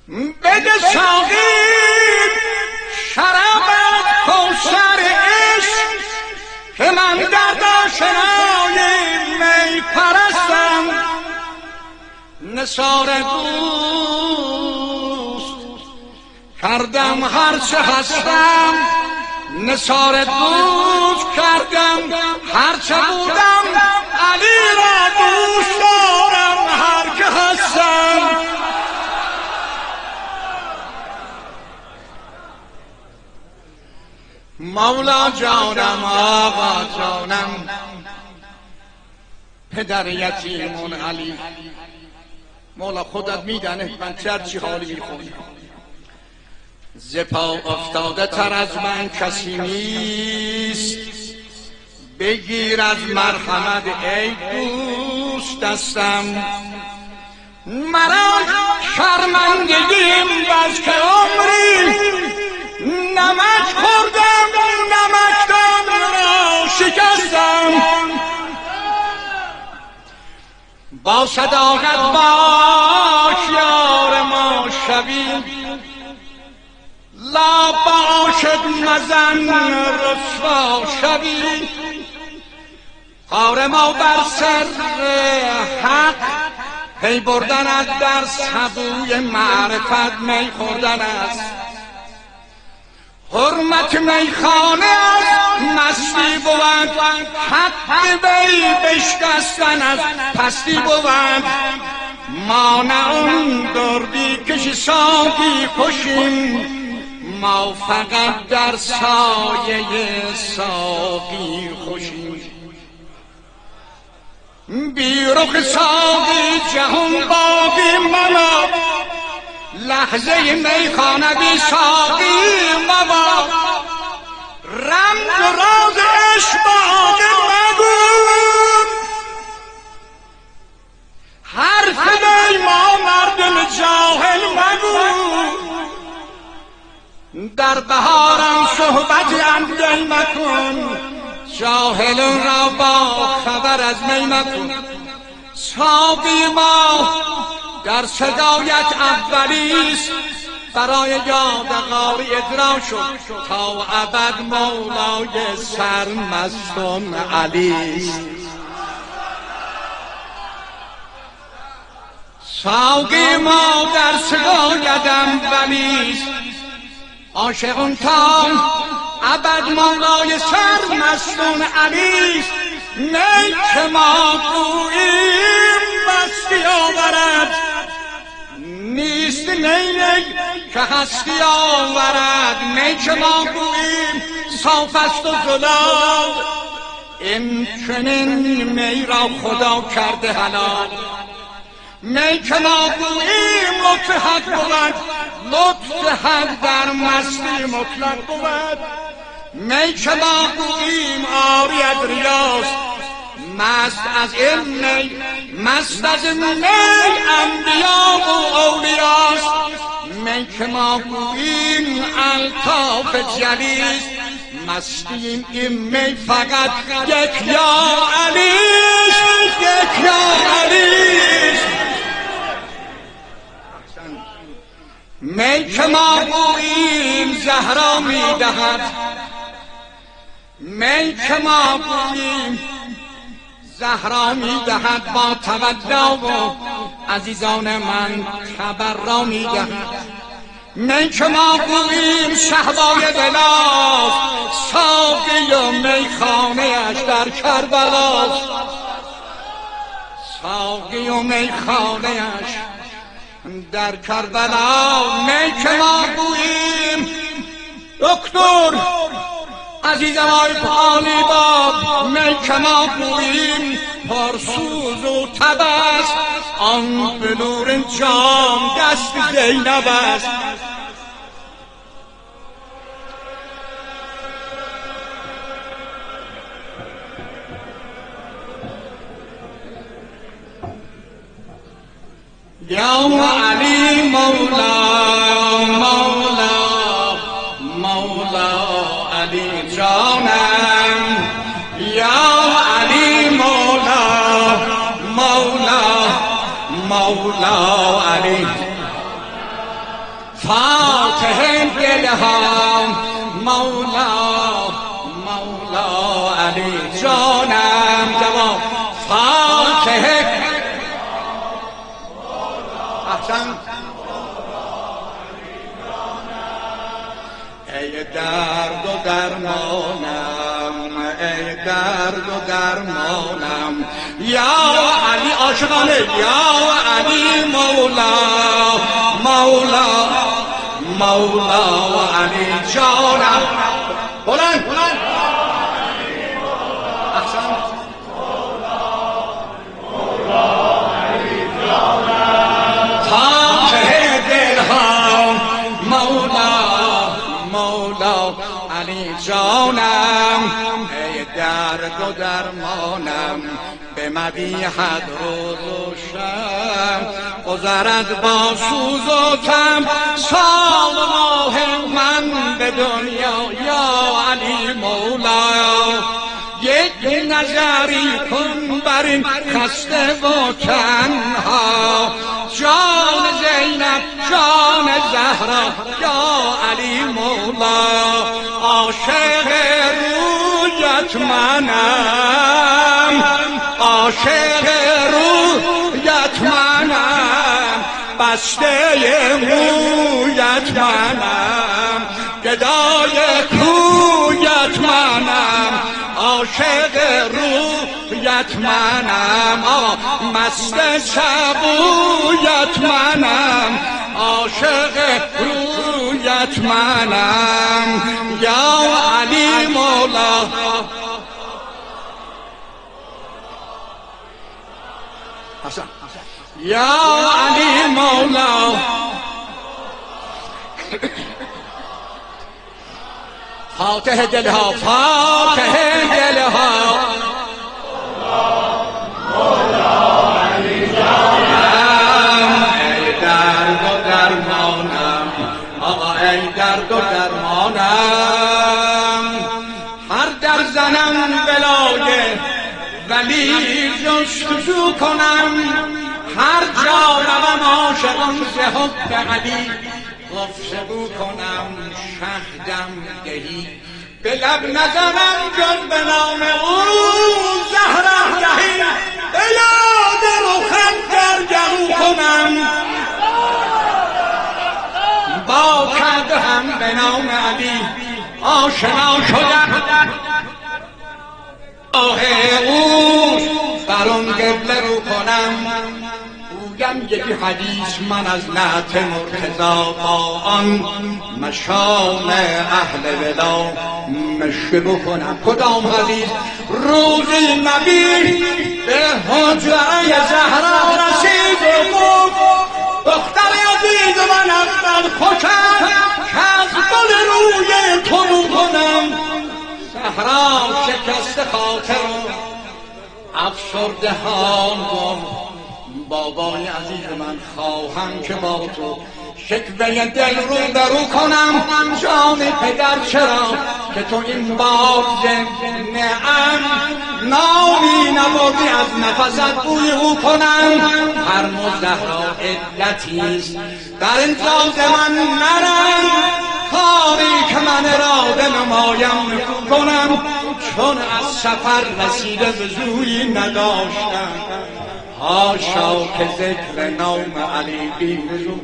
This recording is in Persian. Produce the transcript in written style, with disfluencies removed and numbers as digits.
بده ساقی شرابت کوثر عشق که من در آشنای می پرستم. نثار دوست کردم هرچه هستم، نثار دوست کردم هرچه بودم، علی را دوست دارم هر که هستم. مولا جانم آقا جانم پدر یتیمون علی، مولا خودت میدانه من چی حالی میخونم. ز پا افتاده تر از من کسی نیست، بگیر از مرحمت ای دوست دستم. مرا شرمندگیم بس که عمری نمک خوردم، نمکدان را شکستم. با صداقت باش یار ما شوی، لا باشد مزن رسوا شوی. کار ما بر سر حق پی بردن است، در سبوی معرفت می خوردن است. حرمت میخانه است مستی بود، حق وی بشکستن از پستی بود. ما نه اون دردی کش ساقی خوشیم، ما فقط در سایه ساقی خوشیم. بی رخ ساقی جهان باقی مما، لحظه میخانه بی ساقی مبا. رمز و راز عشق باقی مگو، حرف می ما مردم جاهل مگو. در بهاران صحبت اندی مکن، جاهلون را با خبر از می مکن. ساقی ما در صدایت اولیست، برای یادگاری ادرا شد تا ابد مولای سرمستم علیست. ساقی ما در صدایت اولیست، عاشقون تا ابد مولای سرمستم علیست. می که ما گوییم مستی آورد، نیست نی که هستی آورد. می که ما گوییم صاف است و زلال، این چنین می را خدا کرده حلال. می که ما گوییم لطف حق بود، لطف حق در مستی مطلق بود. می که ما گوییم آری از ریاست، مست از این می، مست از این می انبیا و اولیاست. می که ما گوییم الطاف جلیست، مستی این می فقط یک یا علیست، یک یا علیست. می که ما گوییم زهرا می دهد، می که ما گوییم زهرا می دهد. با توجه و عزیزان من خبر را می دهد. می که ما گوییم شهبای بلاست، ساقی و میخانه اش در کربلاست. ساقی و میخانه اش در کربلا. می که ما گوییم دکتر عزیزم آی پالی باب، می که ما گوییم پرسوز و تب است، آن بلور جام دست زینب است. یا علی مولا مولا مولا علی جانم، یا علی مولا مولا مولا علی. فاتح دلها مولا مولا علی جانم جواب فاتح احسن ای درد و درمانم ای درد و درمانم یا علی عاشقانه یا علی مولا مولا مولا و علی جانم بلند بلند احسن فاتح دلها مولا مولا علی جانم ای درد و درمانم به مدیحت روز و شب گذرد با سوز و تم سال ماه من به دنیا یا علی مولا یک نظری کن بر این خسته و تنها جان زینب جان زهرا یا علی مولا عاشق رویت منم عاشق رویت منم بسته مویت منم گدای کویت منم عاشق رویت منم مست شبویت منم عاشق رویت منم یا علی مولا یا علی مولا فاتح دلها فاتح دلها مولا علی جانم ای درد و درمانم آقا ای درد و درمانم هر در زنم بلای ولی جستجو کنم هر جا روم عاشقان ز حب علی گفتگو کنم شهدم دهی به لب نزنم جز به نام او زهره دهی به یاد رخت در گلو کنم با کرده هم به نام علی آشنا شدم آه او بر اون قبله رو کنم گویم یکی حدیث من از نعت مرتضی با آن مشام اهل ولا مشکه بکنم کدام حدیث روزی نبی به حجره زهرا رسید و گفت دختر عزیز من اول خوشم که از گل روی تو بکنم زهرا شکست خاطر افسرده حال گفت بابای عزیز من خواهم که با تو شکوه دل رو درو کنم جان پدر چرا که تو این بار نعم نامی نبردی از نفست بوی او کنم هر مزهرا علتیست در انجاز من نرم کاری که من اراده نمایم نکو کنم چون از سفر رسیده به زوری نداشتم حاشا که ذکر نام علی بی